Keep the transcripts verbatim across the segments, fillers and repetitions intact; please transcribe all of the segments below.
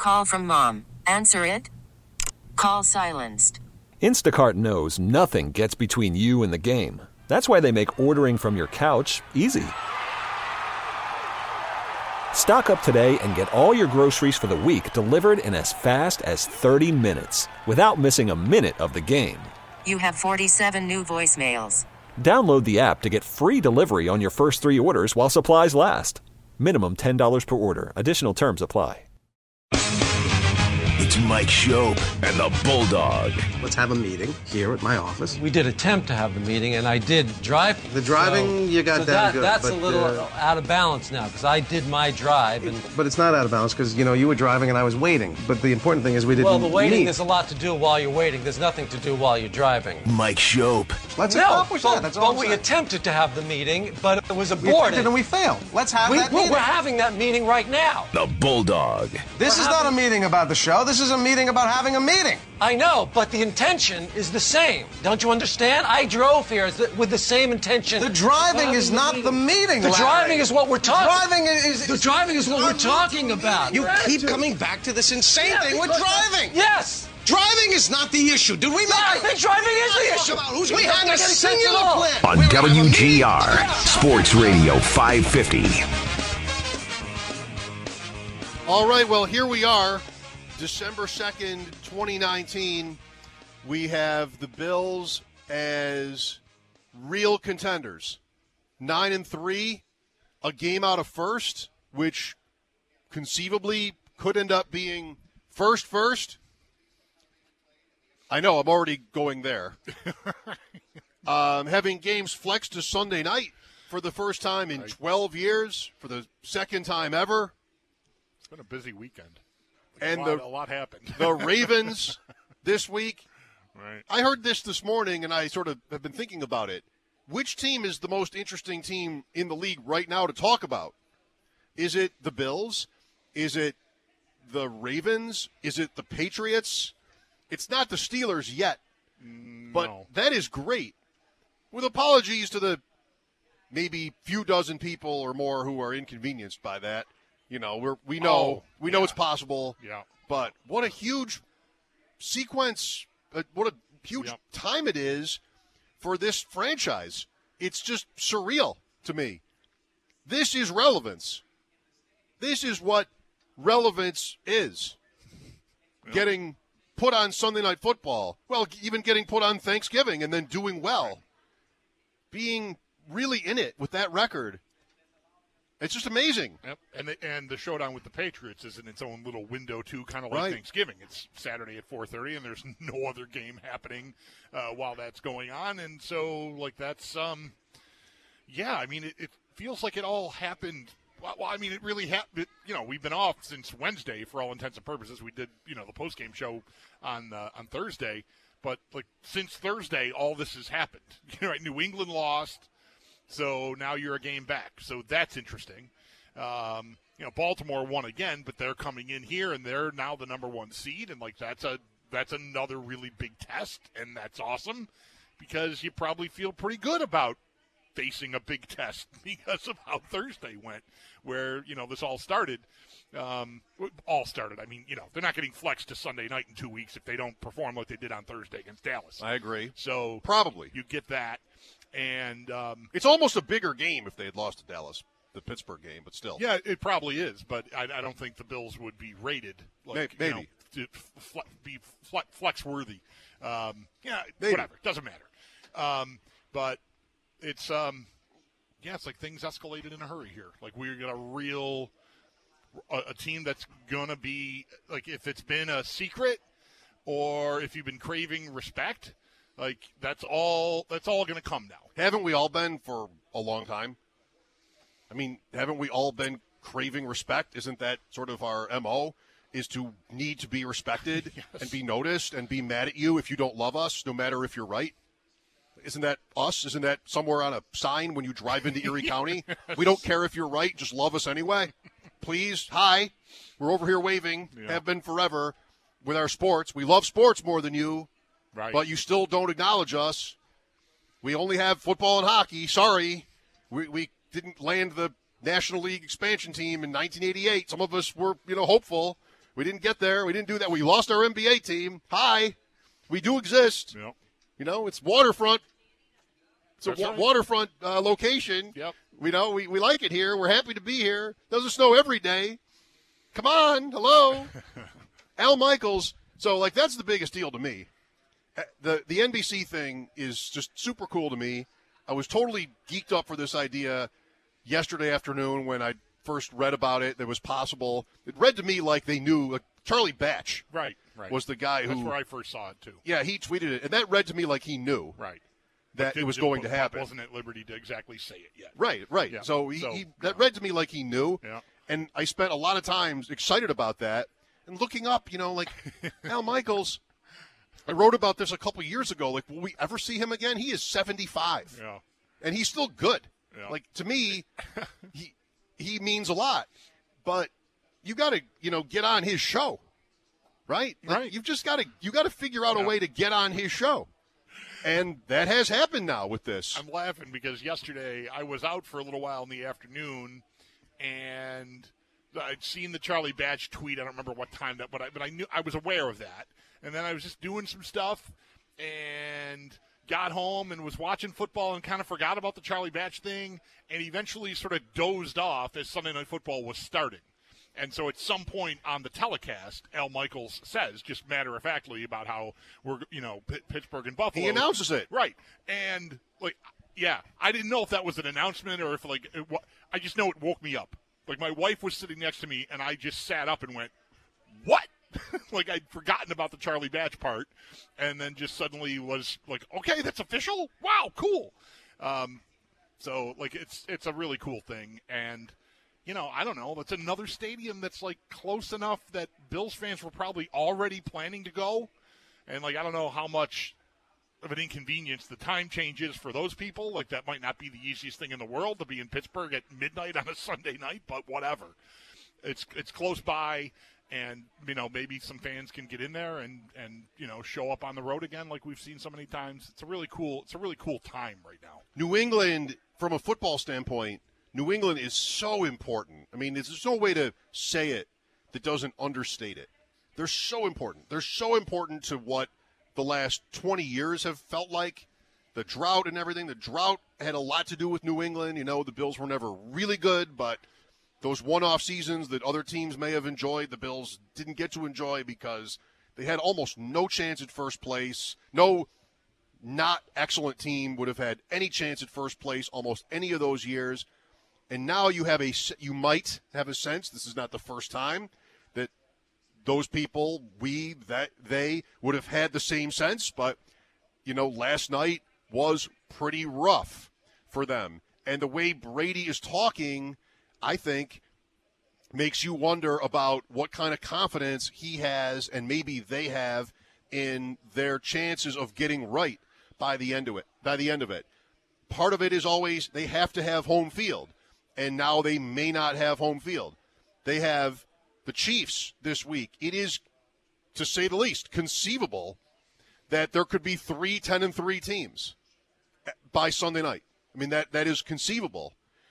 call from mom. Answer it. Call silenced. Instacart knows nothing gets between you and the game. That's why they make ordering from your couch easy. Stock up today and get all your groceries for the week delivered in as fast as thirty minutes without missing a minute of the game. You have forty-seven new voicemails. Download the app to get free delivery on your first three orders while supplies last. Minimum ten dollars per order. Additional terms apply. It's Mike Schopp and the Bulldog. Let's have a meeting here at my office. We did attempt to have the meeting, and I did drive. The driving, so, you got so damn that, good. That's but, a little uh, out of balance now, because I did my drive. and But it's not out of balance, because, you know, you were driving and I was waiting. But the important thing is we didn't Well, the waiting, meet. there's a lot to do while you're waiting. There's nothing to do while you're driving. Mike Schopp. Let's no, accomplish but, that. That's all but I'm we saying. attempted to have the meeting, but it was We aborted. attempted and we failed. Let's have we, that we're, meeting. we're having that meeting right now. The Bulldog. This We're is not a having- meeting about the show. This is a meeting about having a meeting. I know, but the intention is the same. Don't you understand? I drove here with the same intention. The driving is not the meeting, The Larry. driving is what we're talking. Driving is... The driving is what we're talking about. You keep coming back to this insane Yeah, thing with because- driving. Yes. Driving is not the issue. Did we make I it? think driving is the Talk issue. about who's we It had doesn't a make any sense singular at all. plan. On We were gonna have a W G meeting. R, Sports Radio five fifty. All right, well, here we are, December second, twenty nineteen. We have the Bills as real contenders. Nine and three, a game out of first, which conceivably could end up being first first. I know, I'm already going there. um, having games flexed to Sunday night for the first time in twelve years, for the second time ever. It's been a busy weekend. And a lot, the, a lot happened. the Ravens this week. Right. I heard this this morning, and I sort of have been thinking about it. Which team is the most interesting team in the league right now to talk about? Is it the Bills? Is it the Ravens? Is it the Patriots? It's not the Steelers yet, but No. that is great. With apologies to the maybe few dozen people or more who are inconvenienced by that. You know, we're, we know Oh, we know yeah. it's possible. Yeah. But what a huge sequence, uh, what a huge Yep. time it is for this franchise. It's just surreal to me. This is relevance. This is what relevance is. Getting put on Sunday Night Football. Well, even getting put on Thanksgiving and then doing well. Being really in it with that record. It's just amazing. Yep. And the, and the showdown with the Patriots is in its own little window, too, kind of like Right. Thanksgiving. It's Saturday at four thirty, and there's no other game happening uh, while that's going on. And so, like, that's, um, yeah, I mean, it, it feels like it all happened. Well, I mean, it really happened. You know, we've been off since Wednesday for all intents and purposes. We did, you know, the post-game show on uh, on Thursday. But, like, since Thursday, all this has happened. You know, right? New England lost. So now you're a game back. So that's interesting. Um, you know, Baltimore won again, but they're coming in here and they're now the number one seed, and like that's a that's another really big test, and that's awesome because you probably feel pretty good about facing a big test because of how Thursday went, where you know this all started. Um, all started. I mean, you know, they're not getting flexed to Sunday night in two weeks if they don't perform like they did on Thursday against Dallas. I agree. So Probably. you get that. And um, It's almost a bigger game if they had lost to Dallas, the Pittsburgh game, but still. yeah, it probably is, but I, I don't think the Bills would be rated like May- you maybe. know, to fle- be fle- flex worthy. Um, yeah, Maybe. whatever, doesn't matter. Um, but it's um, yeah, it's like things escalated in a hurry here. Like we're got a real a, a team that's gonna be like if it's been a secret or if you've been craving respect. Like that's all. That's all going to come now. Haven't we all been for a long time? I mean, haven't we all been craving respect? Isn't that sort of our M O, is to need to be respected Yes. and be noticed and be mad at you if you don't love us, no matter if you're right? Isn't that us? Isn't that somewhere on a sign when you drive into Erie County? We don't care if you're right. Just love us anyway. Please. Hi. We're over here waving. Yeah. Have been forever with our sports. We love sports more than you. Right. But you still don't acknowledge us. We only have football and hockey. Sorry. We we didn't land the National League expansion team in nineteen eighty-eight. Some of us were, you know, hopeful. We didn't get there. We didn't do that. We lost our N B A team. Hi. We do exist. Yep. You know, it's waterfront. It's That's a wa- right. waterfront uh, location. Yep. We know we, we like it here. We're happy to be here. Doesn't snow every day. Come on. Hello. Al Michaels. So, like, that's the biggest deal to me. Uh, The the N B C thing is just super cool to me. I was totally geeked up for this idea yesterday afternoon when I first read about it. That was possible. It read to me like they knew. Like Charlie Batch Right, right. was the guy That's who. where I first saw it, too. Yeah, he tweeted it, and that read to me like he knew Right. that But it was didn't- going to but happen. wasn't at liberty to exactly say it yet. Right, right. Yeah. So, he, So, he yeah. that read to me like he knew, Yeah. and I spent a lot of times excited about that and looking up. You know, like Al Michaels. I wrote about this a couple years ago. Like, will we ever see him again? He is seventy-five, Yeah. and he's still good. Yeah. Like, to me, he he means a lot. But you got to, you know, get on his show, right? Like, Right. You've just got to you got to figure out Yeah. a way to get on his show, and that has happened now with this. I'm laughing because yesterday I was out for a little while in the afternoon, and I'd seen the Charlie Batch tweet. I don't remember what time that, but I but I knew I was aware of that. And then I was just doing some stuff, and got home and was watching football and kind of forgot about the Charlie Batch thing, and eventually sort of dozed off as Sunday Night Football was starting. And so at some point on the telecast, Al Michaels says, just matter-of-factly, about how we're, you know, P- Pittsburgh and Buffalo. He announces it. Right. And, like, yeah, I didn't know if that was an announcement or if, like, it, wa- I just know it woke me up. Like, my wife was sitting next to me, and I just sat up and went, what? Like, I'd forgotten about the Charlie Batch part, and then just suddenly was like, okay, that's official? Wow, cool. Um, so, like, it's it's a really cool thing. And, you know, I don't know. That's another stadium that's, like, close enough that Bills fans were probably already planning to go. And, like, I don't know how much of an inconvenience the time change is for those people. Like, that might not be the easiest thing in the world to be in Pittsburgh at midnight on a Sunday night, but whatever. It's it's close by. And, you know, maybe some fans can get in there and, and, you know, show up on the road again like we've seen so many times. It's a really cool it's a really cool time right now. New England, from a football standpoint, New England is so important. I mean, there's no way to say it that doesn't understate it. They're so important. They're so important to what the last twenty years have felt like. The drought and everything. The drought had a lot to do with New England. You know, the Bills were never really good, but those one-off seasons that other teams may have enjoyed, the Bills didn't get to enjoy because they had almost no chance at first place. No not excellent team would have had any chance at first place almost any of those years. And now you have a you might have a sense, this is not the first time, that those people, we, that they would have had the same sense. But, you know, last night was pretty rough for them. And the way Brady is talking, I think, makes you wonder about what kind of confidence he has and maybe they have in their chances of getting right by the end of it. By the end of it, part of it is always they have to have home field, and now they may not have home field. They have the Chiefs this week. It is, to say the least, conceivable that there could be three ten and three teams by Sunday night. I mean, that that is conceivable.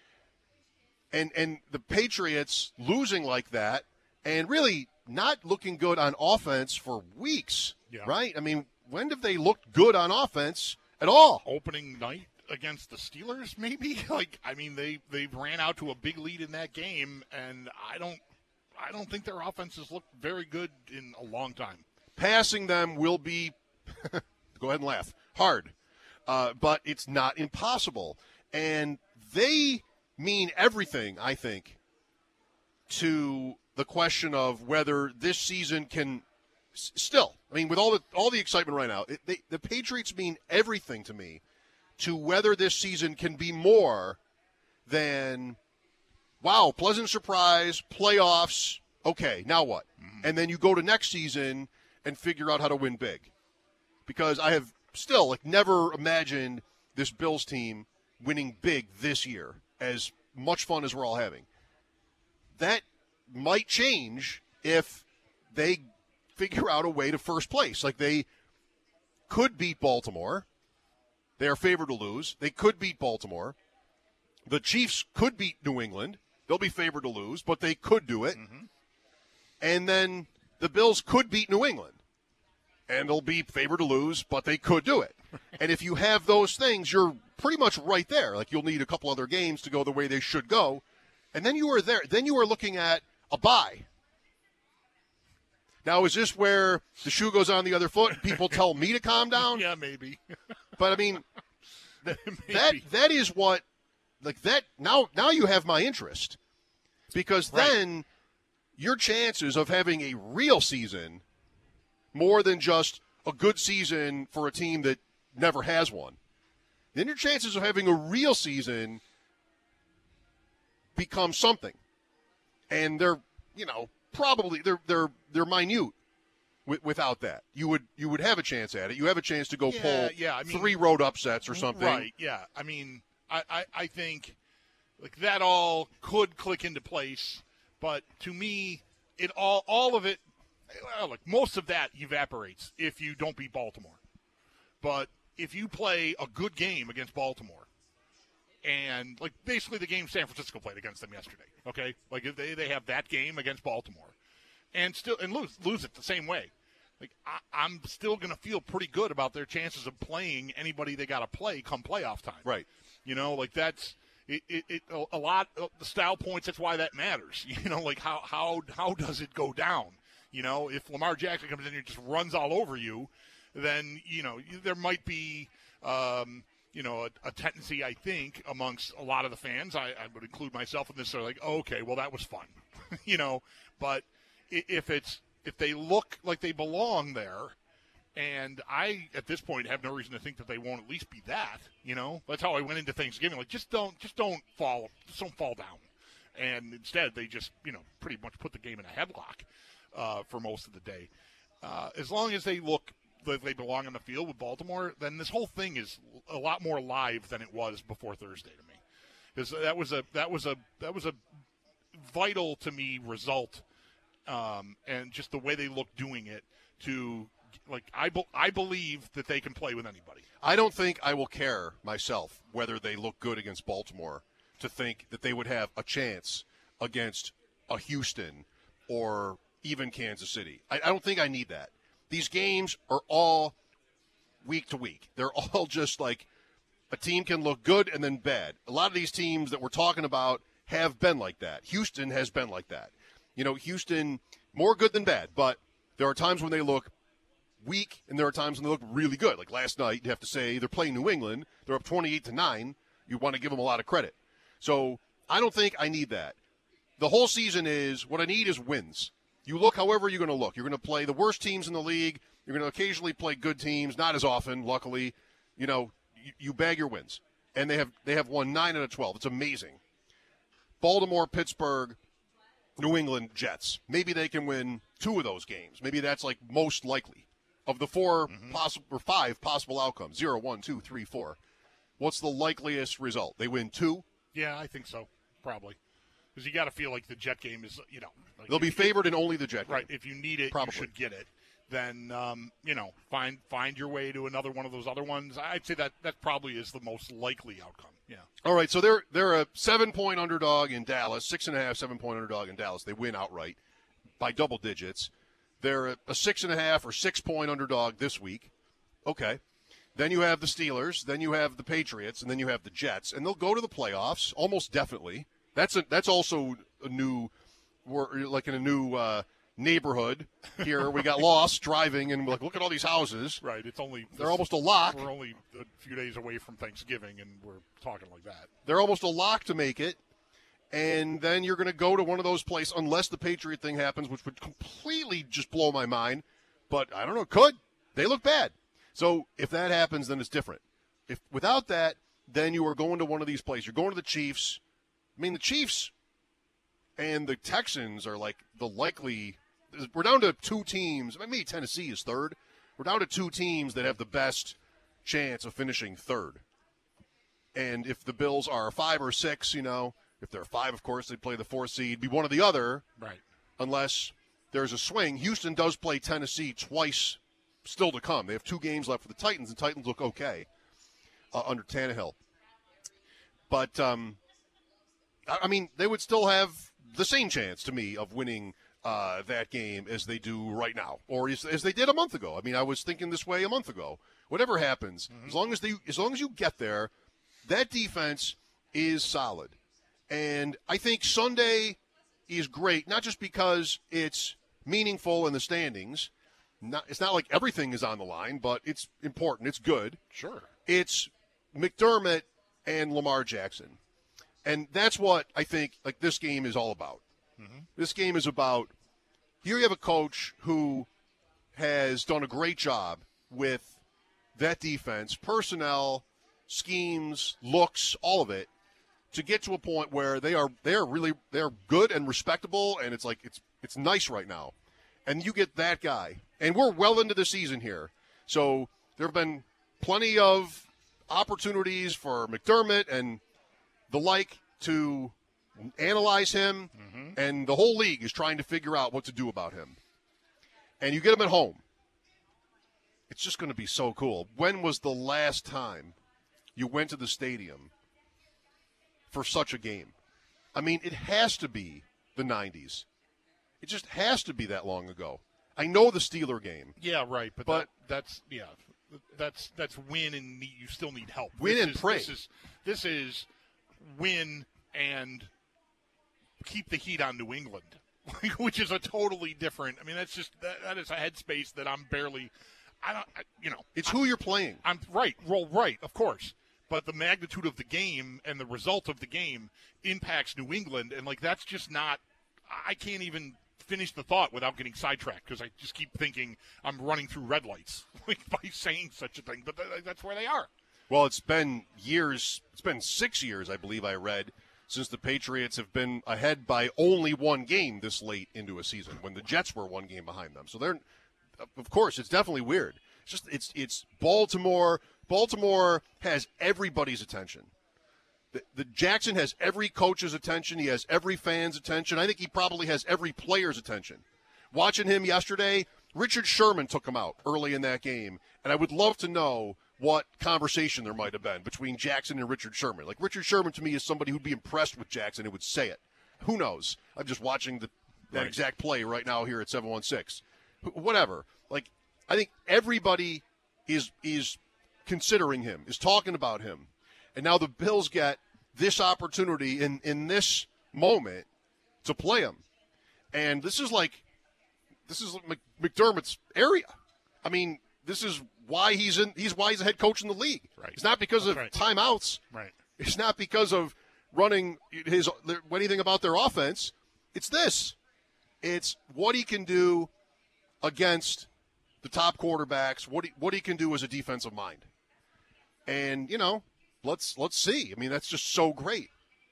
And and the Patriots losing like that and really not looking good on offense for weeks, Yeah. right? I mean, when have they looked good on offense at all? Opening night against the Steelers, maybe? Like, I mean, they, they ran out to a big lead in that game, and I don't I don't think their offense has looked very good in a long time. Passing them will be, go ahead and laugh, hard. Uh, but it's not impossible. And they mean everything, I think, to the question of whether this season can s- still, I mean, with all the all the excitement right now, it, they, the Patriots mean everything to me to whether this season can be more than, wow, pleasant surprise, playoffs, okay, now what? Mm-hmm. And then you go to next season and figure out how to win big. Because I have still, like, never imagined this Bills team winning big this year, as much fun as we're all having. That might change if they figure out a way to first place. Like, they could beat Baltimore. They are favored to lose. They could beat Baltimore. The Chiefs could beat New England. They'll be favored to lose, but they could do it. Mm-hmm. And then the Bills could beat New England, and they'll be favored to lose, but they could do it. And if you have those things, you're pretty much right there. Like, you'll need a couple other games to go the way they should go, and then you are there. Then you are looking at a bye. Now, is this where the shoe goes on the other foot and people tell me to calm down? Yeah, maybe. But, I mean, th- that that is what, like, that, now, now you have my interest. Because Right. then your chances of having a real season, more than just a good season for a team that never has one, then your chances of having a real season become something. And they're, you know, probably they're they're they're minute w- without that. You would you would have a chance at it. You have a chance to go Yeah, pull yeah, I mean- three road upsets or something. Right, yeah. I mean, I, I, I think like that all could click into place, but to me, it all all of it, well, like most of that evaporates if you don't beat Baltimore. But if you play a good game against Baltimore, and like basically the game San Francisco played against them yesterday, okay? Like if they, they have that game against Baltimore, and still and lose lose it the same way. Like I, I'm still going to feel pretty good about their chances of playing anybody they got to play come playoff time. Right. You know, like that's it. it, it a, a lot of the style points. That's why that matters. You know, like how how how does it go down? You know, if Lamar Jackson comes in and just runs all over you, then you know there might be. Um, you know, a, a tendency, I think, amongst a lot of the fans, I, I would include myself in this, they're like, oh, okay, well, that was fun, you know, but if it's, if they look like they belong there, and I, at this point, have no reason to think that they won't at least be that, you know, that's how I went into Thanksgiving, like, just don't, just don't fall, just don't fall down, and instead, they just, you know, pretty much put the game in a headlock uh, for most of the day. Uh, as long as they look that they belong on the field with Baltimore, then this whole thing is a lot more live than it was before Thursday to me. Because that was a that was a that was a vital to me result, um, and just the way they look doing it. To like, I be, I believe that they can play with anybody. I don't think I will care myself whether they look good against Baltimore to think that they would have a chance against a Houston or even Kansas City. I, I don't think I need that. These games are all week to week. They're all just like a team can look good and then bad. A lot of these teams that we're talking about have been like that. Houston has been like that. You know, Houston, more good than bad, but there are times when they look weak and there are times when they look really good. Like last night, you have to say they're playing New England. They're up twenty-eight to nine. You want to give them a lot of credit. So I don't think I need that. The whole season is, what I need is wins. You look however you're going to look. You're going to play the worst teams in the league. You're going to occasionally play good teams, not as often, luckily. You know, you, you bag your wins. And they have they have won nine out of twelve. It's amazing. Baltimore, Pittsburgh, New England, Jets. Maybe they can win two of those games. Maybe that's like most likely. Of the four mm-hmm. possible or five possible outcomes, zero, one, two, three, four. What's the likeliest result? They win two? Yeah, I think so, probably. Because you got to feel like the Jet game is, you know. Like They'll be favored in only the Jet game. Right. If you need it, Probably. you should get it. Then, um, you know, find find your way to another one of those other ones. I'd say that that probably is the most likely outcome. Yeah. All right, so they're they're a seven-point underdog in Dallas, six and a half, seven-point underdog in Dallas. They win outright by double digits. They're a, a six and a half or six-point underdog this week. Okay. Then you have the Steelers. Then you have the Patriots, and then you have the Jets, and they'll go to the playoffs almost definitely. That's a that's also a new, we're like in a new uh, neighborhood here. We got lost driving, and we're like, look at all these houses. Right. It's only they're almost a lock. We're only a few days away from Thanksgiving, and we're talking like that. They're almost a lock to make it, and then you're going to go to one of those places unless the Patriot thing happens, which would completely just blow my mind. But I don't know. Could they look bad? So if that happens, then it's different. If without that, then you are going to one of these places. You're going to the Chiefs. I mean, the Chiefs and the Texans are like the likely – we're down to two teams. Maybe Tennessee is third. We're down to two teams that have the best chance of finishing third. And if the Bills are five or six, you know, if they're five, of course, they'd play the fourth seed. Be one or the other. Right. Unless there's a swing. Houston does play Tennessee twice still to come. They have two games left for the Titans, and Titans look okay uh, under Tannehill. But – um I mean, they would still have the same chance to me of winning uh, that game as they do right now, or as, as they did a month ago. I mean, I was thinking this way a month ago. Whatever happens, mm-hmm. as long as they, as long as you get there, that defense is solid. And I think Sunday is great, not just because it's meaningful in the standings. Not, it's not like everything is on the line, but it's important. It's good. Sure. It's McDermott and Lamar Jackson. And that's what I think like this game is all about. Mm-hmm. This game is about, here you have a coach who has done a great job with that defense, personnel, schemes, looks, all of it, to get to a point where they are they are really they're good and respectable, and it's like it's it's nice right now. And you get that guy. And we're well into the season here. So there have been plenty of opportunities for McDermott and the like to analyze him, mm-hmm. and the whole league is trying to figure out what to do about him. And you get him at home. It's just going to be so cool. When was the last time you went to the stadium for such a game? I mean, it has to be the nineties. It just has to be that long ago. I know the Steeler game. Yeah, right, but, but that, that's yeah, that's that's win and need, you still need help. Win this and is, pray. This is this is win and keep the heat on New England, which is a totally different. I mean, that's just that, that is a headspace that I'm barely. I don't. I, you know, it's I'm, who you're playing. I'm right. Roll right, of course. But the magnitude of the game and the result of the game impacts New England, and like that's just not. I can't even finish the thought without getting sidetracked because I just keep thinking I'm running through red lights by saying such a thing. But th- that's where they are. Well, it's been years. It's been six years, I believe I read, since the Patriots have been ahead by only one game this late into a season, when the Jets were one game behind them. So they're, of course, it's definitely weird. It's just it's it's Baltimore. Baltimore has everybody's attention. The, the Jackson has every coach's attention. He has every fan's attention. I think he probably has every player's attention. Watching him yesterday, Richard Sherman took him out early in that game, and I would love to know what conversation there might have been between Jackson and Richard Sherman. Like, Richard Sherman to me is somebody who'd be impressed with Jackson and would say it. Who knows? I'm just watching the, that right. exact play right now here at seven one six. Whatever. Like, I think everybody is is considering him, is talking about him. And now the Bills get this opportunity in, in this moment to play him. And this is like, this is McDermott's area. I mean, this is why he's in. He's why he's a head coach in the league. Right. It's not because That's of right. timeouts. Right. It's not because of running his anything about their offense. It's this. It's what he can do against the top quarterbacks. What he, what he can do as a defensive mind. And you know, let's let's see. I mean, that's just so great.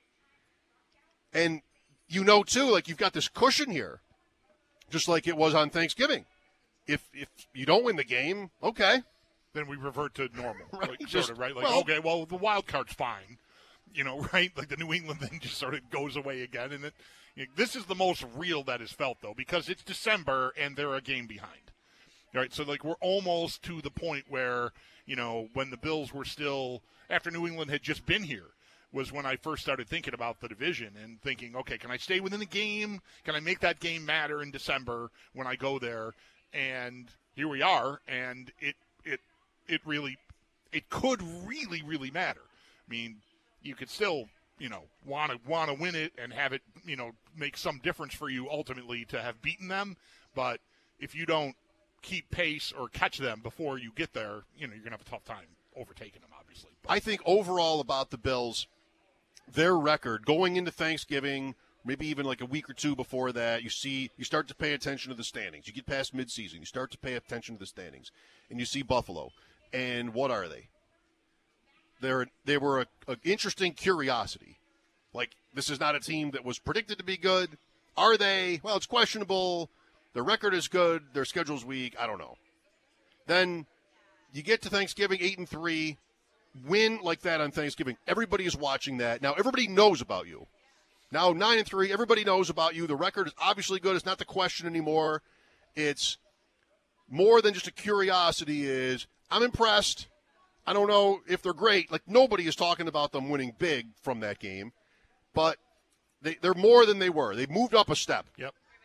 And you know too, like you've got this cushion here, just like it was on Thanksgiving. If if you don't win the game, okay, then we revert to normal, right? Like, Just, sort of, right? Like, well, okay, well, the wild card's fine, you know, right? Like the New England thing just sort of goes away again, and it, you know, this is the most real that is felt though, because it's December and they're a game behind, right? So like we're almost to the point where, you know, when the Bills were still after New England had just been here, was when I first started thinking about the division and thinking, okay, can I stay within the game? Can I make that game matter in December when I go there? And here we are, and it it it really it could really really matter. I mean, you could still, you know, want to want to win it and have it, you know, make some difference for you ultimately to have beaten them, but if you don't keep pace or catch them before you get there, you know, you're going to have a tough time overtaking them, obviously. But I think overall about the Bills, their record going into Thanksgiving, maybe even like a week or two before that, you see, you start to pay attention to the standings. You get past midseason, you start to pay attention to the standings, and you see Buffalo. And what are they? They're they were an interesting curiosity. Like, this is not a team that was predicted to be good. Are they? Well, it's questionable. Their record is good. Their schedule's weak. I don't know. Then you get to Thanksgiving, eight and three, win like that on Thanksgiving. Everybody is watching that. Now everybody knows about you. Now nine and three, everybody knows about you. The record is obviously good. It's not the question anymore. It's more than just a curiosity. Is I'm impressed. I don't know if they're great. Like, nobody is talking about them winning big from that game, but they, they're more than they were. They've moved up a step. Yep.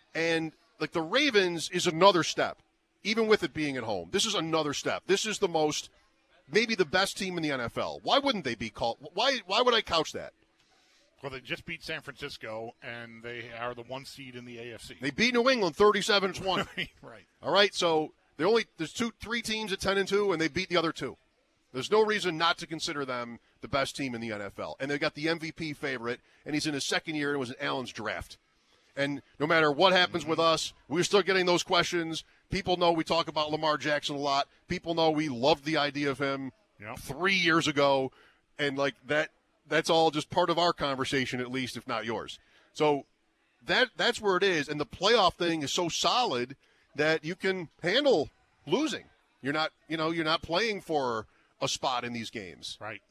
And, like, the Ravens is another step, even with it being at home. This is another step. This is the most, maybe the best team in the N F L. Why wouldn't they be called? Why, why would I couch that? Well, they just beat San Francisco, and they are the one seed in the A F C. They beat New England thirty-seven to twenty. Right. All right, so they only there's two, three teams at ten and two, and they beat the other two. There's no reason not to consider them the best team in the N F L. And they've got the M V P favorite, and he's in his second year, and it was in Allen's draft. And no matter what happens mm-hmm. with us, we're still getting those questions. People know we talk about Lamar Jackson a lot. People know we loved the idea of him yep. three years ago, and like that. That's all just part of our conversation, at least, if not yours. So that that's where it is. And the playoff thing is so solid that you can handle losing. You're not, you know, you're not playing for a spot in these games. Right.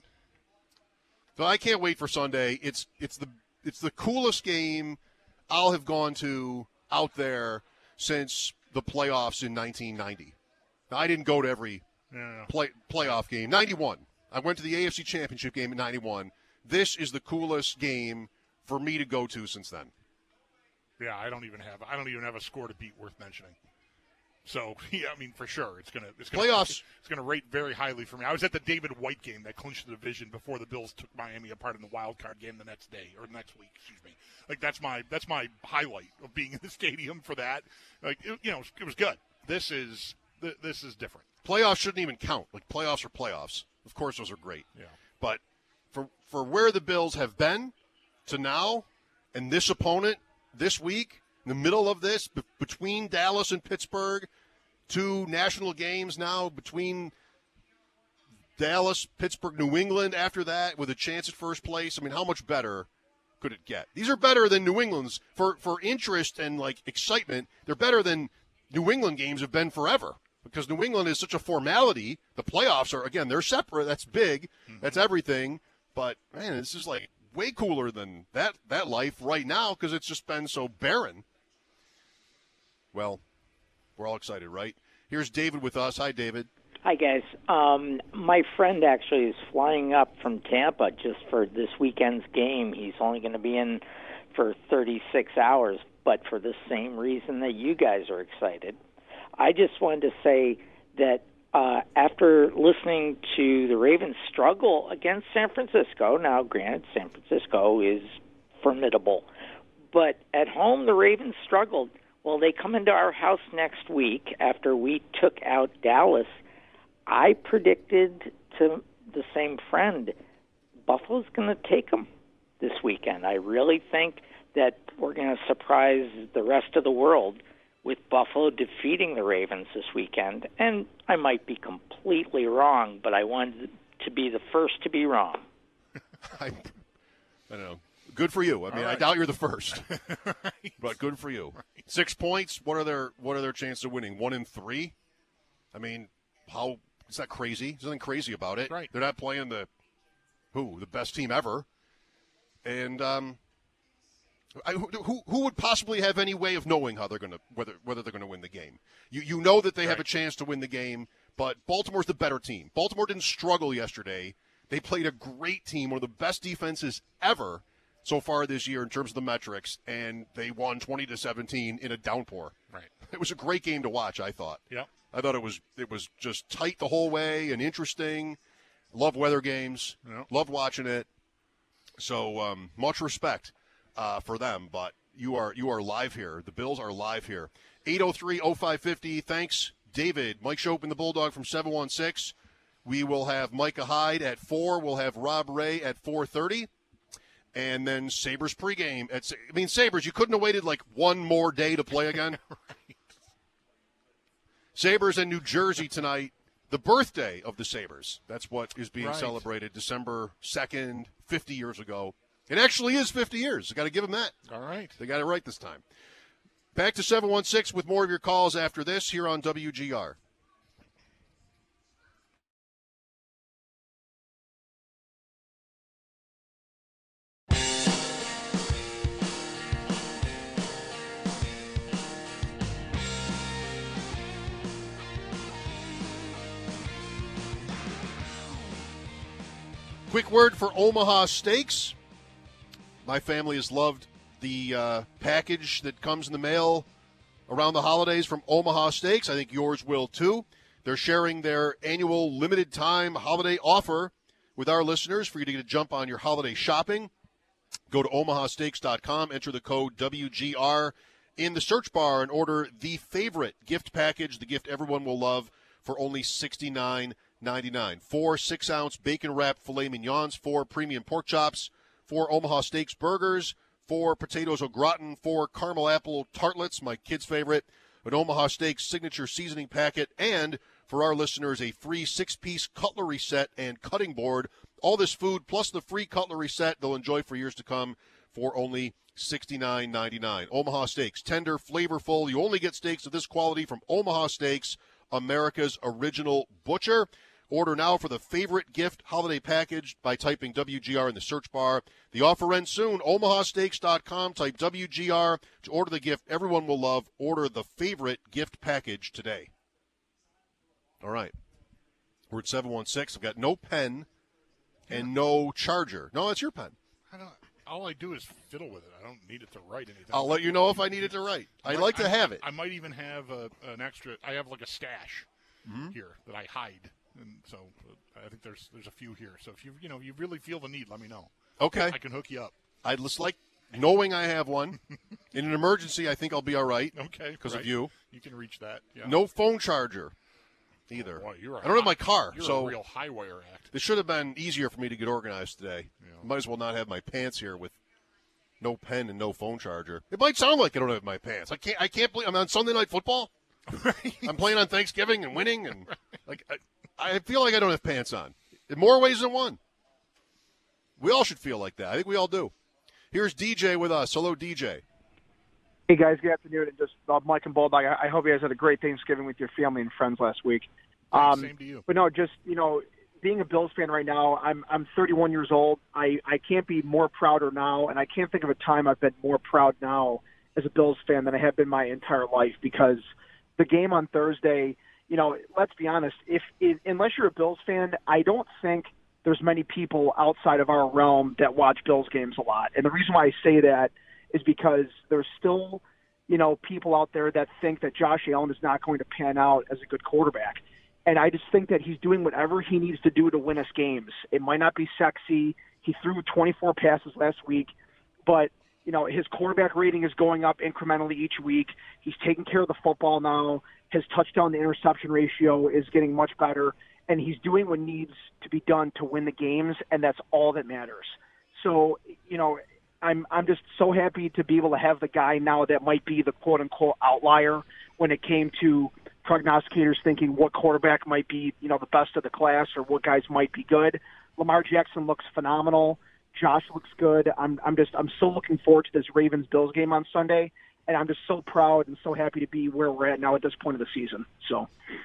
So I can't wait for Sunday. It's it's the it's the coolest game I'll have gone to out there since the playoffs in nineteen ninety. Now, I didn't go to every yeah. play, playoff game. ninety-one. I went to the A F C Championship game in ninety-one. This is the coolest game for me to go to since then. Yeah, I don't even have I don't even have a score to beat worth mentioning. So yeah, I mean for sure it's gonna it's gonna playoffs. It's gonna rate very highly for me. I was at the David White game that clinched the division before the Bills took Miami apart in the wild card game the next day or next week. Excuse me. Like that's my that's my highlight of being in the stadium for that. Like it, you know it was good. This is this is different. Playoffs shouldn't even count. Like playoffs are playoffs. Of course, those are great. Yeah. But for for where the Bills have been to now, and this opponent this week, in the middle of this, b- between Dallas and Pittsburgh, two national games now between Dallas, Pittsburgh, New England after that with a chance at first place. I mean, how much better could it get? These are better than New England's for, for interest and, like, excitement. They're better than New England games have been forever because New England is such a formality. The playoffs are, again, they're separate. That's big. Mm-hmm. That's everything. But, man, this is, like, way cooler than that, that life right now because it's just been so barren. Well, we're all excited, right? Here's David with us. Hi, David. Hi, guys. Um, my friend actually is flying up from Tampa just for this weekend's game. He's only going to be in for thirty-six hours, but for the same reason that you guys are excited. I just wanted to say that uh, after listening to the Ravens struggle against San Francisco, now granted, San Francisco is formidable, but at home the Ravens struggled. Well, they come into our house next week after we took out Dallas. I predicted to the same friend, Buffalo's going to take them this weekend. I really think that we're going to surprise the rest of the world with Buffalo defeating the Ravens this weekend. And I might be completely wrong, but I wanted to be the first to be wrong. I, I don't know. Good for you. I mean, right. I doubt you're the first, right. But good for you. Right. Six points. What are their What are their chances of winning? One in three. I mean, how is that crazy? There's nothing crazy about it. Right. They're not playing the who the best team ever, and um, I, who who would possibly have any way of knowing how they're going to whether whether they're going to win the game? You you know that they right. have a chance to win the game, but Baltimore's the better team. Baltimore didn't struggle yesterday. They played a great team, one of the best defenses ever so far this year in terms of the metrics, and they won twenty to seventeen in a downpour. Right. It was a great game to watch, I thought. Yeah. I thought it was it was just tight the whole way and interesting. Love weather games. Yep. Loved watching it. So um, much respect uh, for them, but you are you are live here. The Bills are live here. eight oh three oh five fifty. Thanks, David. Mike Schopp and the Bulldog from seven one six. We will have Micah Hyde at four. We'll have Rob Ray at four thirty. And then Sabres pregame. At, I mean, Sabres, you couldn't have waited like one more day to play again? Right. Sabres in New Jersey tonight. The birthday of the Sabres. That's what is being right. celebrated December second, fifty years ago. It actually is fifty years. Got to give them that. All right. They got it right this time. Back to seven one six with more of your calls after this here on W G R. Quick word for Omaha Steaks. My family has loved the uh, package that comes in the mail around the holidays from Omaha Steaks. I think yours will too. They're sharing their annual limited time holiday offer with our listeners for you to get a jump on your holiday shopping. Go to omaha steaks dot com, enter the code W G R in the search bar, and order the favorite gift package, the gift everyone will love, for only sixty-nine ninety-nine. Four six-ounce bacon-wrapped filet mignons, four premium pork chops, four Omaha Steaks burgers, four potatoes au gratin, four caramel apple tartlets, my kid's favorite, an Omaha Steaks signature seasoning packet, and for our listeners, a free six-piece cutlery set and cutting board. All this food plus the free cutlery set they'll enjoy for years to come for only sixty-nine ninety-nine. Omaha Steaks, tender, flavorful. You only get steaks of this quality from Omaha Steaks, America's original butcher. Order now for the favorite gift holiday package by typing W G R in the search bar. The offer ends soon. omaha steaks dot com. Type W G R to order the gift everyone will love. Order the favorite gift package today. All right. We're at seven one six. I've got no pen and no charger. No, it's your pen. I don't. All I do is fiddle with it. I don't need it to write anything. I'll let you know if I need it to write. I like to have it. I might even have a, an extra. I have like a stash mm-hmm. here that I hide, and so I think there's there's a few here. So if you you know you really feel the need, let me know. Okay, I can hook you up. I'd just like knowing I have one. In an emergency, I think I'll be all right. Okay, because right. of you. You can reach that. Yeah. No phone charger. Either. Oh, boy, you're a I don't have high, my car, you're so a real high wire act. This should have been easier for me to get organized today. Yeah. Might as well not have my pants here with no pen and no phone charger. It might sound like I don't have my pants. I can't. I can't believe I'm on Sunday Night Football. Right. I'm playing on Thanksgiving and winning, and like I, I feel like I don't have pants on in more ways than one. We all should feel like that. I think we all do. Here's D J with us. Hello, D J. Hey, guys. Good afternoon. And just uh, Mike and Bulldog, I, I hope you guys had a great Thanksgiving with your family and friends last week. Um, Same to you. But no, just, you know, being a Bills fan right now, I'm I'm thirty-one years old. I, I can't be more prouder now, and I can't think of a time I've been more proud now as a Bills fan than I have been my entire life, because the game on Thursday, you know, let's be honest, if it, unless you're a Bills fan, I don't think there's many people outside of our realm that watch Bills games a lot. And the reason why I say that is because there's still, you know, people out there that think that Josh Allen is not going to pan out as a good quarterback. And I just think that he's doing whatever he needs to do to win us games. It might not be sexy. He threw twenty-four passes last week, but, you know, his quarterback rating is going up incrementally each week. He's taking care of the football now. His touchdown to interception ratio is getting much better, and he's doing what needs to be done to win the games, and that's all that matters. So, you know, I'm I'm just so happy to be able to have the guy now that might be the quote-unquote outlier when it came to prognosticators thinking what quarterback might be, you know, the best of the class or what guys might be good. Lamar Jackson looks phenomenal. Josh looks good. I'm I'm just I'm so looking forward to this Ravens-Bills game on Sunday, and I'm just so proud and so happy to be where we're at now at this point of the season. So,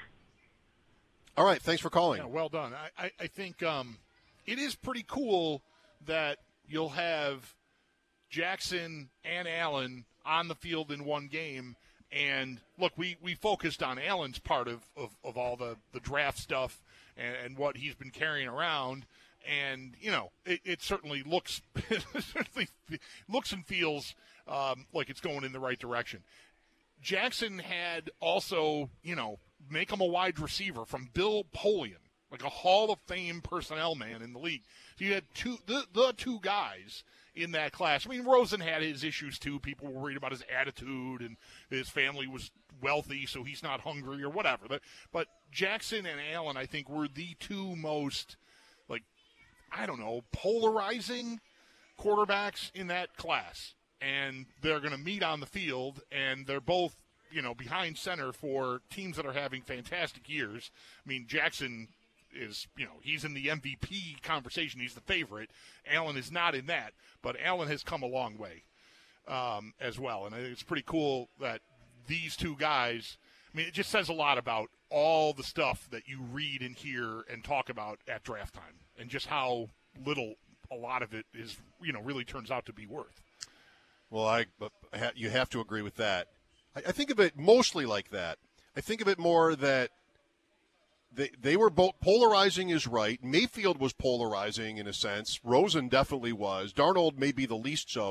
all right, thanks for calling. Yeah, well done. I I, I think um, it is pretty cool that you'll have Jackson and Allen on the field in one game. And, look, we, we focused on Allen's part of, of, of all the, the draft stuff and, and what he's been carrying around. And, you know, it, it certainly looks it certainly looks and feels um, like it's going in the right direction. Jackson had also, you know, make him a wide receiver from Bill Polian, like a Hall of Fame personnel man in the league. So you had two the, the two guys in that class. I mean, Rosen had his issues, too. People were worried about his attitude, and his family was wealthy, so he's not hungry or whatever. But, but Jackson and Allen, I think, were the two most, like, I don't know, polarizing quarterbacks in that class. And they're going to meet on the field, and they're both, you know, behind center for teams that are having fantastic years. I mean, Jackson is, you know, he's in the M V P conversation. He's the favorite. Allen is not in that, but Allen has come a long way um, as well. And I think it's pretty cool that these two guys, I mean, it just says a lot about all the stuff that you read and hear and talk about at draft time and just how little a lot of it is, you know, really turns out to be worth. Well, I but you have to agree with that. I, I think of it mostly like that. I think of it more that They they were both polarizing is right. Mayfield was polarizing in a sense. Rosen definitely was. Darnold may be the least so.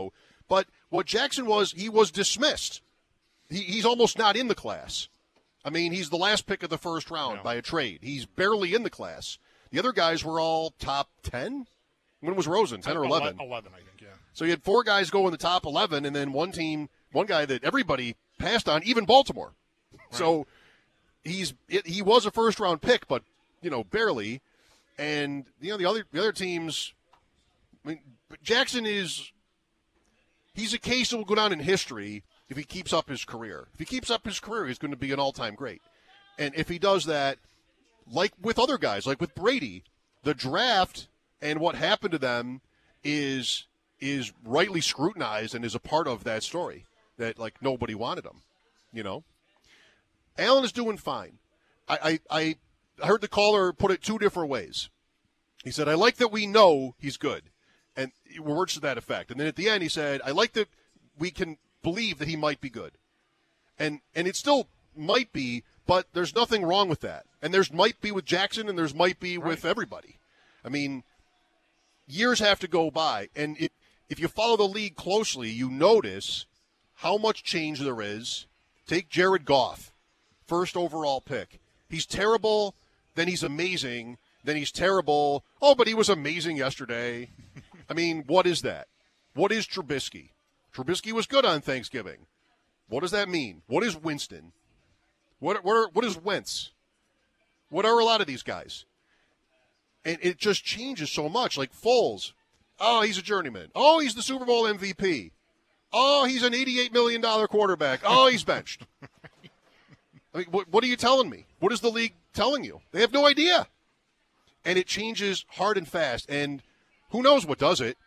But what Jackson was, he was dismissed. He, he's almost not in the class. I mean, he's the last pick of the first round yeah. by a trade. He's barely in the class. The other guys were all top ten. When was Rosen? ten or eleven? eleven, I think, yeah. So you had four guys go in the top eleven, and then one team, one guy that everybody passed on, even Baltimore. Right. So he's it, he was a first-round pick, but, you know, barely. And, you know, the other the other teams, I mean, Jackson is, he's a case that will go down in history if he keeps up his career. If he keeps up his career, he's going to be an all-time great. And if he does that, like with other guys, like with Brady, the draft and what happened to them is is rightly scrutinized and is a part of that story, that, like, nobody wanted him, you know? Allen is doing fine. I, I, I heard the caller put it two different ways. He said, I like that we know he's good, and words to that effect. And then at the end he said, I like that we can believe that he might be good. And and it still might be, but there's nothing wrong with that. And there's might be with Jackson, and there's might be right. with everybody. I mean, years have to go by, and it, if you follow the league closely, you notice how much change there is. Take Jared Goff, first overall pick. He's terrible, then he's amazing, then he's terrible. Oh, but he was amazing yesterday. I mean, what is that? What is Trubisky? Trubisky was good on Thanksgiving. What does that mean? What is Winston? What what, are, what is Wentz? What are a lot of these guys? And it just changes so much. Like Foles. Oh, he's a journeyman. Oh, he's the Super Bowl M V P. Oh, he's an eighty-eight million dollars quarterback. Oh, he's benched. I mean, what, what are you telling me? What is the league telling you? They have no idea. And it changes hard and fast. And who knows what does it?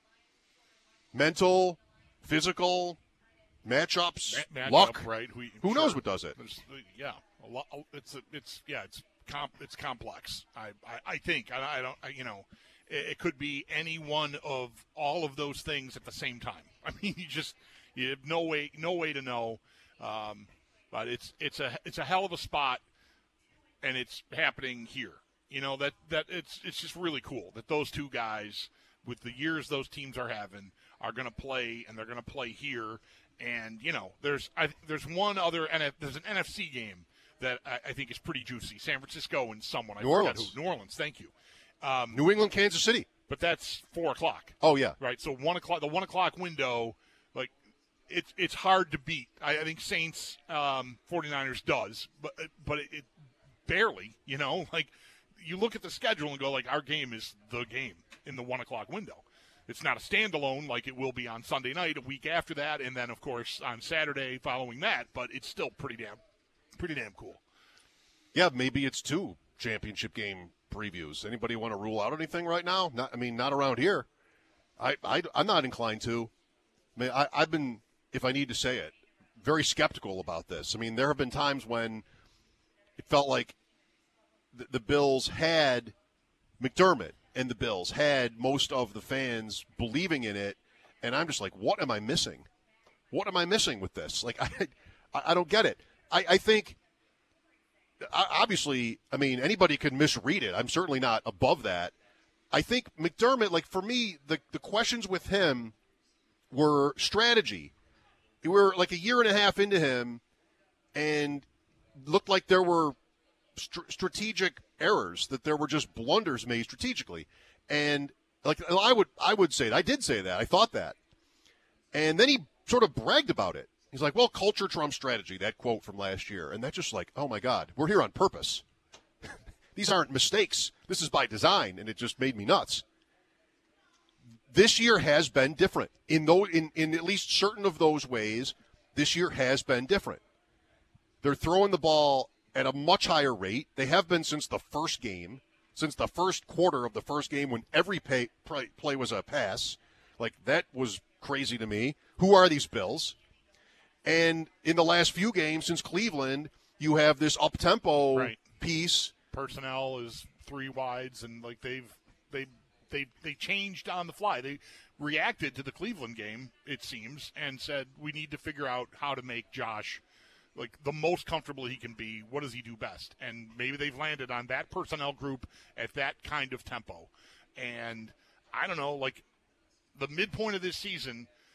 Mental, physical, matchups, Ma- matchup, luck. Right? Who, who sure. knows what does it? There's, yeah, a lot. It's a, it's yeah, it's comp, it's complex. I I, I think I, I don't I, you know. It could be any one of all of those things at the same time. I mean, you just you have no way no way to know. Um, but it's it's a it's a hell of a spot, and it's happening here. You know that that it's it's just really cool that those two guys, with the years those teams are having, are going to play, and they're going to play here. And you know, there's I, there's one other N F, there's an N F C game that I, I think is pretty juicy. San Francisco and someone I New forgot Orleans. who. New Orleans. Thank you. Um, New England, Kansas City. But that's four o'clock. Oh, yeah. Right, so one o'clock. The one o'clock window, like, it's it's hard to beat. I, I think Saints, um, 49ers does, but but it, it barely, you know. Like, you look at the schedule and go, like, our game is the game in the one o'clock window. It's not a standalone like it will be on Sunday night, a week after that, and then, of course, on Saturday following that. But it's still pretty damn, pretty damn cool. Yeah, maybe it's two championship game previews. Anybody want to rule out anything right now? Not, I mean, not around here. I, I, I'm not inclined to. I mean, I, I've been, if I need to say it, very skeptical about this. I mean, there have been times when it felt like the, the Bills had McDermott and the Bills had most of the fans believing in it, and I'm just like, what am I missing? What am I missing with this? Like, I, I don't get it. I, I think, obviously, I mean, anybody could misread it. I'm certainly not above that. I think McDermott, like, for me, the, the questions with him were strategy. We were like a year and a half into him, and looked like there were st- strategic errors, that there were just blunders made strategically. And, like, I would, I would say that. I did say that. I thought that. And then he sort of bragged about it. He's like, well, culture trumps strategy, that quote from last year. And that's just like, oh, my God, we're here on purpose. These aren't mistakes. This is by design, and it just made me nuts. This year has been different. In, those, in, in at least certain of those ways, this year has been different. They're throwing the ball at a much higher rate. They have been since the first game, since the first quarter of the first game when every pay, play, play was a pass. Like, that was crazy to me. Who are these Bills? And in the last few games since Cleveland, you have this up-tempo right. piece. Personnel is three wides, and like they've they they they changed on the fly. They reacted to the Cleveland game, it seems, and said we need to figure out how to make Josh like the most comfortable he can be. What does he do best? And maybe they've landed on that personnel group at that kind of tempo. And I don't know, like the midpoint of this season,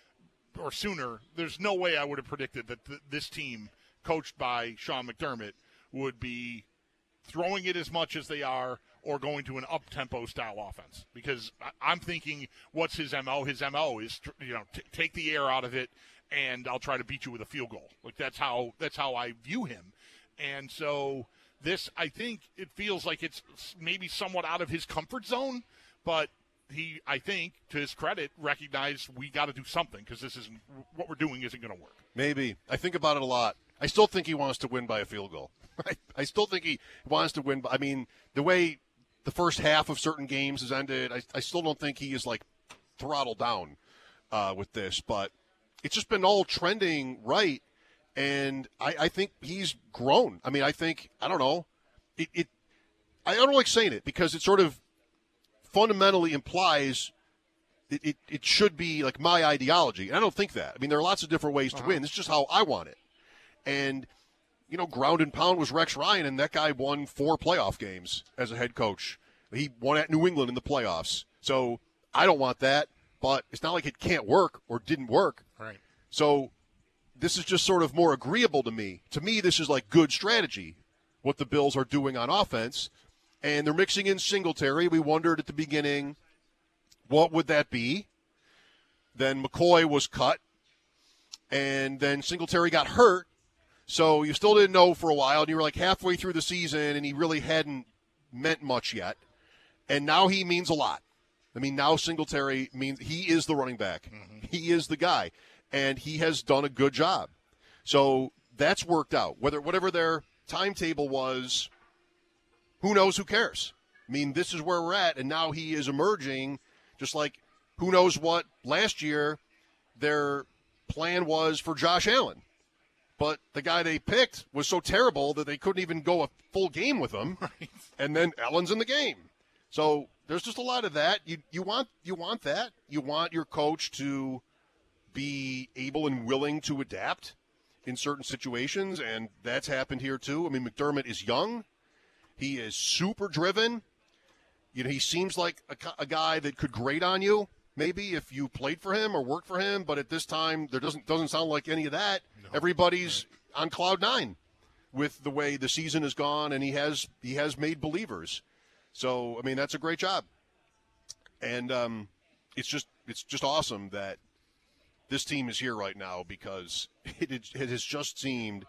or sooner, there's no way I would have predicted that th- this team, coached by Sean McDermott, would be throwing it as much as they are or going to an up-tempo style offense. Because I- I'm thinking, what's his M O? His M O is, you know, t- take the air out of it, and I'll try to beat you with a field goal. Like, that's how that's how I view him. And so this, I think, it feels like it's maybe somewhat out of his comfort zone, but he, I think, to his credit, recognized we got to do something because this isn't what we're doing isn't going to work. Maybe. I think about it a lot. I still think he wants to win by a field goal. I, I still think he wants to win. By, I mean, the way the first half of certain games has ended, I, I still don't think he is, like, throttled down uh, with this. But it's just been all trending right, and I, I think he's grown. I mean, I think, I don't know. It, it I don't like saying it because it sort of fundamentally implies it, it, it should be like my ideology. And I don't think that. I mean, there are lots of different ways to uh-huh. win. It's just how I want it. And, you know, ground and pound was Rex Ryan, and that guy won four playoff games as a head coach. He won at New England in the playoffs. So I don't want that, but it's not like it can't work or didn't work. Right. So this is just sort of more agreeable to me. To me, this is like good strategy, what the Bills are doing on offense. And they're mixing in Singletary. We wondered at the beginning, what would that be? Then McCoy was cut, and then Singletary got hurt. So you still didn't know for a while, and you were like halfway through the season, and he really hadn't meant much yet. And now he means a lot. I mean, now Singletary means he is the running back. Mm-hmm. He is the guy, and he has done a good job. So that's worked out. Whether whatever their timetable was, who knows, who cares? I mean, this is where we're at, and now he is emerging, just like who knows what last year their plan was for Josh Allen. But the guy they picked was so terrible that they couldn't even go a full game with him. Right. And then Allen's in the game. So there's just a lot of that. You you want you want that. You want your coach to be able and willing to adapt in certain situations, and that's happened here too. I mean, McDermott is young. He is super driven. You know, he seems like a, a guy that could grate on you, maybe if you played for him or worked for him. But at this time, there doesn't doesn't sound like any of that. No. Everybody's right. on cloud nine with the way the season has gone, and he has he has made believers. So I mean, that's a great job, and um, it's just it's just awesome that this team is here right now because it it has just seemed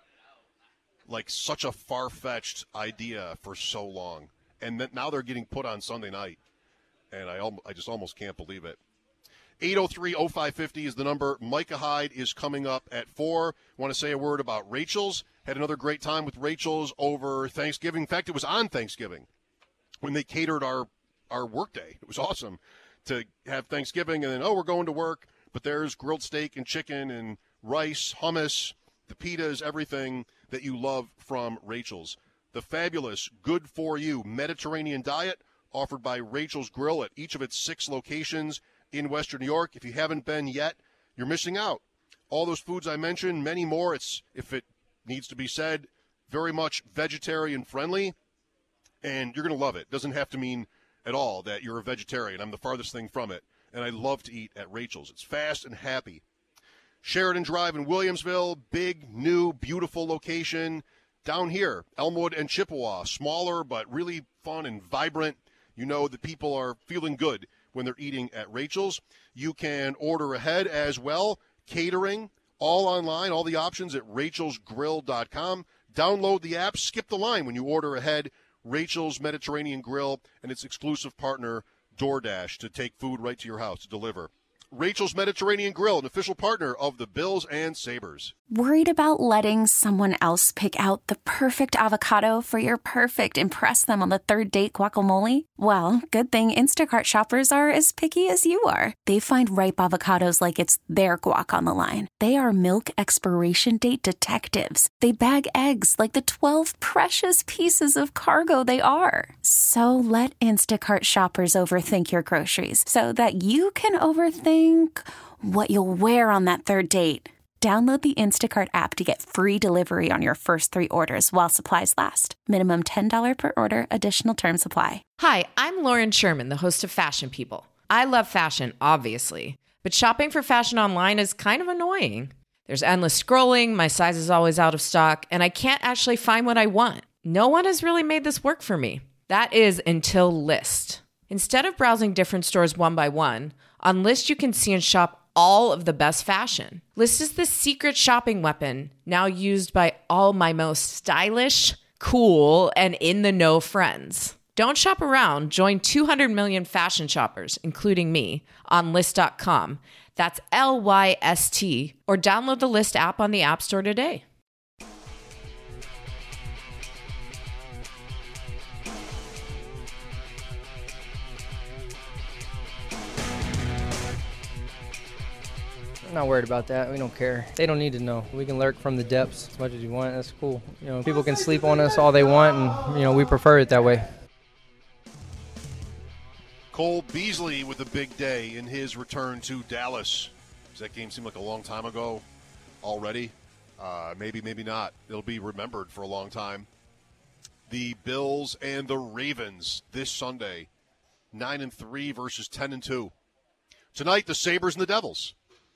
like such a far-fetched idea for so long. And that now they're getting put on Sunday night. And I I just almost can't believe it. eight oh three oh five fifty is the number. Micah Hyde is coming up at four. Want to say a word about Rachel's. Had another great time with Rachel's over Thanksgiving. In fact, it was on Thanksgiving when they catered our, our work day. It was awesome to have Thanksgiving and then, oh, we're going to work. But there's grilled steak and chicken and rice, hummus, the pitas, everything that you love from Rachel's. The fabulous, good-for-you Mediterranean diet offered by Rachel's Grill at each of its six locations in Western New York. If you haven't been yet, you're missing out. All those foods I mentioned, many more. It's, if it needs to be said, very much vegetarian-friendly, and you're going to love it. Doesn't have to mean at all that you're a vegetarian. I'm the farthest thing from it, and I love to eat at Rachel's. It's fast and happy. Sheridan Drive in Williamsville, big, new, beautiful location. Down here, Elmwood and Chippewa, smaller but really fun and vibrant. You know that people are feeling good when they're eating at Rachel's. You can order ahead as well, catering, all online, all the options at rachels grill dot com. Download the app, skip the line when you order ahead. Rachel's Mediterranean Grill and its exclusive partner, DoorDash, to take food right to your house to deliver. Rachel's Mediterranean Grill, an official partner of the Bills and Sabres. Worried about letting someone else pick out the perfect avocado for your perfect impress them on the third date guacamole? Well, good thing Instacart shoppers are as picky as you are. They find ripe avocados like it's their guac on the line. They are milk expiration date detectives. They bag eggs like the twelve precious pieces of cargo they are. So let Instacart shoppers overthink your groceries so that you can overthink what you'll wear on that third date. Download the Instacart app to get free delivery on your first three orders while supplies last. Minimum ten dollars per order. Additional terms apply. Hi, I'm Lauren Sherman, the host of Fashion People. I love fashion, obviously, but But shopping for fashion online is kind of annoying. There's endless scrolling, my size is always out of stock, and I can't actually find what I want. No one has really made this work for me. That is until Lyst. Instead of browsing different stores one by one, on Lyst you can see and shop all of the best fashion. Lyst is the secret shopping weapon, now used by all my most stylish, cool, and in-the-know friends. Don't shop around. Join two hundred million fashion shoppers, including me, on Lyst dot com. That's L Y S T. Or download the Lyst app on the App Store today. I'm not worried about that. We don't care. They don't need to know. We can lurk from the depths as much as you want. That's cool. You know, people can sleep on us all they want, and, you know, we prefer it that way. Cole Beasley with a big day in his return to Dallas. Does that game seem like a long time ago already? Uh, maybe, maybe not. It'll be remembered for a long time. The Bills and the Ravens this Sunday, nine and three versus ten and two. Tonight, the Sabres and the Devils.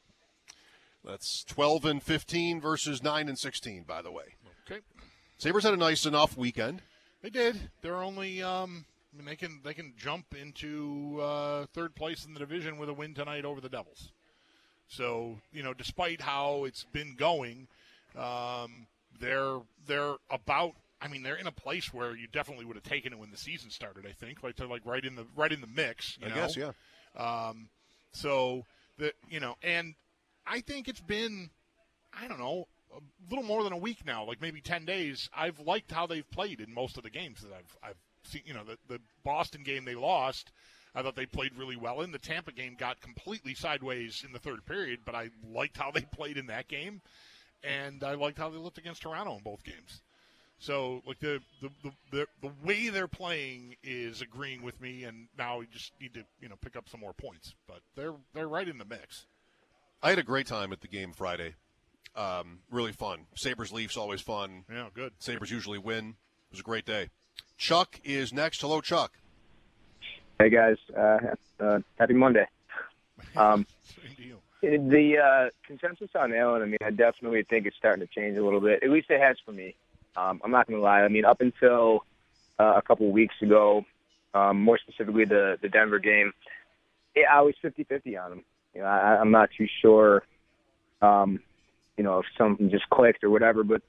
That's twelve and fifteen versus nine and sixteen, by the way. Okay. Sabres had a nice enough weekend. They did. They're only, um, I mean, they can they can jump into uh, third place in the division with a win tonight over the Devils. So, you know, despite how it's been going, um, they're they're about. I mean, they're in a place where you definitely would have taken it when the season started. I think, like they're like right in the right in the mix. You I know? guess, yeah. Um, so the you know and. I think it's been, I don't know, a little more than a week now, like maybe ten days. I've liked how they've played in most of the games that I've I've seen. You know, the, the Boston game they lost, I thought they played really well in. The Tampa game got completely sideways in the third period, but I liked how they played in that game, and I liked how they looked against Toronto in both games. So, like, the the, the, the, the way they're playing is agreeing with me, and now we just need to, you know, pick up some more points. But they're they're right in the mix. I had a great time at the game Friday. Um, really fun. Sabres-Leafs, always fun. Yeah, good. Sabres usually win. It was a great day. Chuck is next. Hello, Chuck. Hey, guys. Uh, uh, happy Monday. Um, the uh, consensus on Allen, I mean, I definitely think it's starting to change a little bit. At least it has for me. Um, I'm not going to lie. I mean, up until uh, a couple of weeks ago, um, more specifically the, the Denver game, it, I was fifty-fifty on him. You know, I, I'm not too sure, um, you know, if something just clicked or whatever, but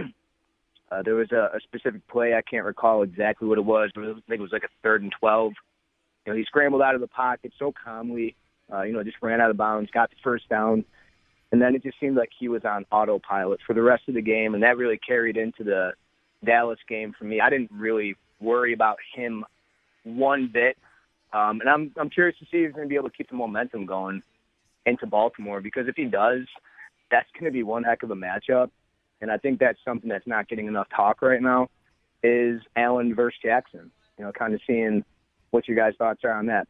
uh, there was a, a specific play. I can't recall exactly what it was, but I think it was like a third and twelve. You know, he scrambled out of the pocket so calmly, uh, you know, just ran out of bounds, got the first down, and then it just seemed like he was on autopilot for the rest of the game, and that really carried into the Dallas game for me. I didn't really worry about him one bit, um, and I'm I'm curious to see if he's going to be able to keep the momentum going into Baltimore, because if he does, that's going to be one heck of a matchup. And I think that's something that's not getting enough talk right now is Allen versus Jackson. You know, kind of seeing what your guys' thoughts are on that.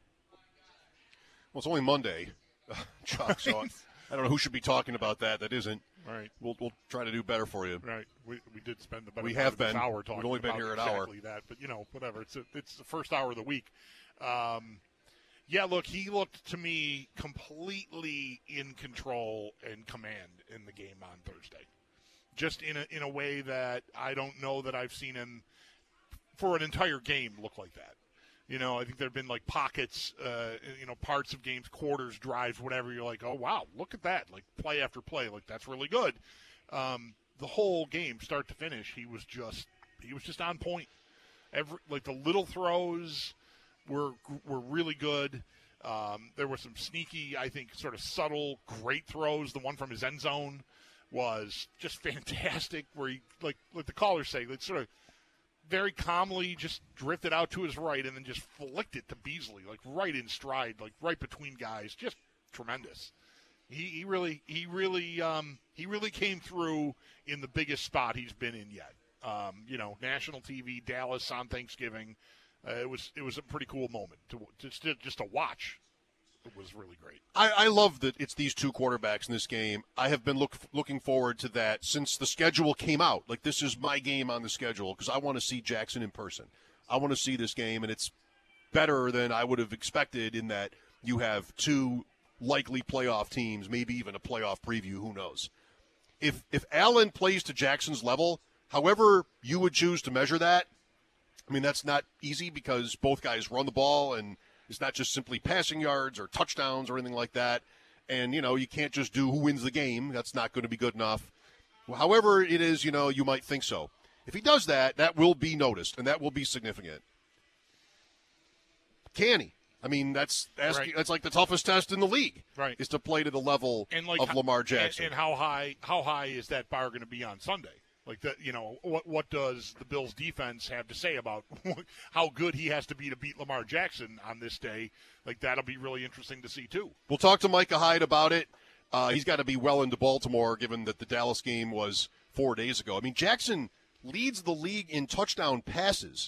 Well, it's only Monday, Chuck, so I don't know who should be talking about that. That isn't. All right. We'll we'll try to do better for you. Right. We we did spend the better we part have of this been. hour talking We've only been about here an exactly hour. that, but you know, whatever. It's a, it's the first hour of the week. Um, yeah, look, he looked to me completely in control and command in the game on Thursday. Just in a in a way that I don't know that I've seen him for an entire game look like that. You know, I think there have been like pockets, uh, you know, parts of games, quarters, drives, whatever. You're like, oh wow, look at that! Like play after play, like that's really good. Um, the whole game, start to finish, he was just he was just on point. Every like the little throws were were really good. Um, there were some sneaky, I think, sort of subtle, great throws. The one from his end zone was just fantastic, where he, like, like the callers say, like sort of very calmly just drifted out to his right and then just flicked it to Beasley, like right in stride, like right between guys. Just tremendous. He, he really, he really, um, he really came through in the biggest spot he's been in yet. Um, you know, national T V, Dallas on Thanksgiving. Uh, it was, it was a pretty cool moment to just to, just to watch. It was really great. I, I love that it's these two quarterbacks in this game. I have been look, looking forward to that since the schedule came out. Like, this is my game on the schedule because I want to see Jackson in person. I want to see this game, and it's better than I would have expected in that you have two likely playoff teams, maybe even a playoff preview, who knows. If if Allen plays to Jackson's level, however you would choose to measure that, I mean, that's not easy because both guys run the ball, and it's not just simply passing yards or touchdowns or anything like that. And, you know, you can't just do who wins the game. That's not going to be good enough. Well, however it is, you know, you might think so. If he does that, that will be noticed, and that will be significant. Can he? I mean, that's asking, right. that's like the toughest test in the league, right? Is to play to the level and like, of Lamar Jackson. And, and how high how high is that bar going to be on Sunday? Like that, you know, what what does the Bills defense have to say about how good he has to be to beat Lamar Jackson on this day? Like, that'll be really interesting to see too. We'll talk to Micah Hyde about it. Uh, he's got to be well into Baltimore, given that the Dallas game was four days ago. I mean, Jackson leads the league in touchdown passes.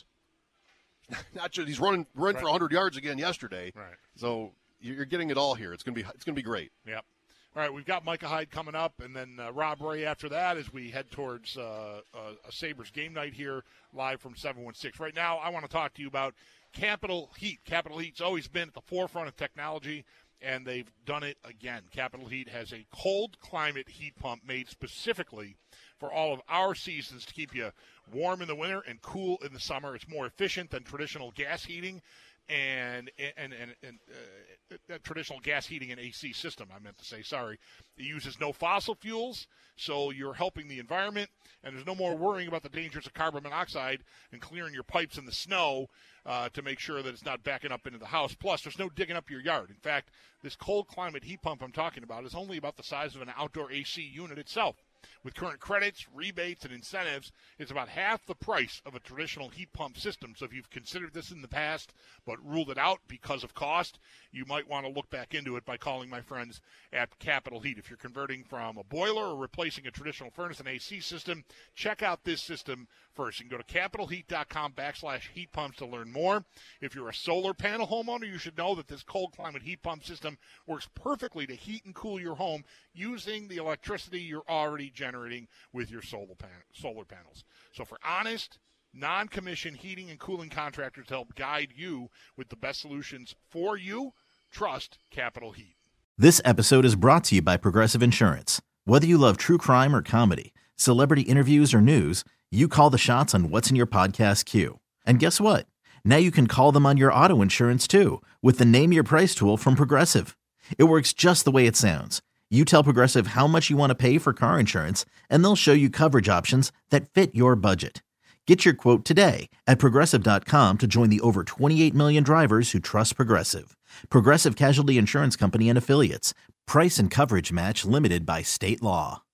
Not just he's running running right. for one hundred yards again yesterday. Right. So you're getting it all here. It's gonna be it's gonna be great. Yep. All right, we've got Micah Hyde coming up, and then uh, Rob Ray after that as we head towards uh, uh, a Sabres game night here live from seven one six. Right now, I want to talk to you about Capital Heat. Capital Heat's always been at the forefront of technology, and they've done it again. Capital Heat has a cold climate heat pump made specifically for all of our seasons to keep you warm in the winter and cool in the summer. It's more efficient than traditional gas heating and and and, and uh, traditional gas heating and A C system. I meant to say, sorry. It uses no fossil fuels, so you're helping the environment, and there's no more worrying about the dangers of carbon monoxide and clearing your pipes in the snow uh, to make sure that it's not backing up into the house. Plus, there's no digging up your yard. In fact, this cold climate heat pump I'm talking about is only about the size of an outdoor A C unit itself. With current credits, rebates, and incentives, it's about half the price of a traditional heat pump system. So if you've considered this in the past but ruled it out because of cost, you might want to look back into it by calling my friends at Capital Heat. If you're converting from a boiler or replacing a traditional furnace and A C system, check out this system first. You can go to capitalheat.com backslash heat pumps to learn more. If you're a solar panel homeowner, you should know that this cold climate heat pump system works perfectly to heat and cool your home using the electricity you're already generating with your solar, pan- solar panels. So for honest, non-commissioned heating and cooling contractors to help guide you with the best solutions for you, trust Capital Heat. This episode is brought to you by Progressive Insurance. Whether you love true crime or comedy, celebrity interviews or news, you call the shots on what's in your podcast queue. And guess what? Now you can call them on your auto insurance too with the Name Your Price tool from Progressive. It works just the way it sounds. You tell Progressive how much you want to pay for car insurance, and they'll show you coverage options that fit your budget. Get your quote today at Progressive dot com to join the over twenty-eight million drivers who trust Progressive. Progressive Casualty Insurance Company and Affiliates. Price and coverage match limited by state law.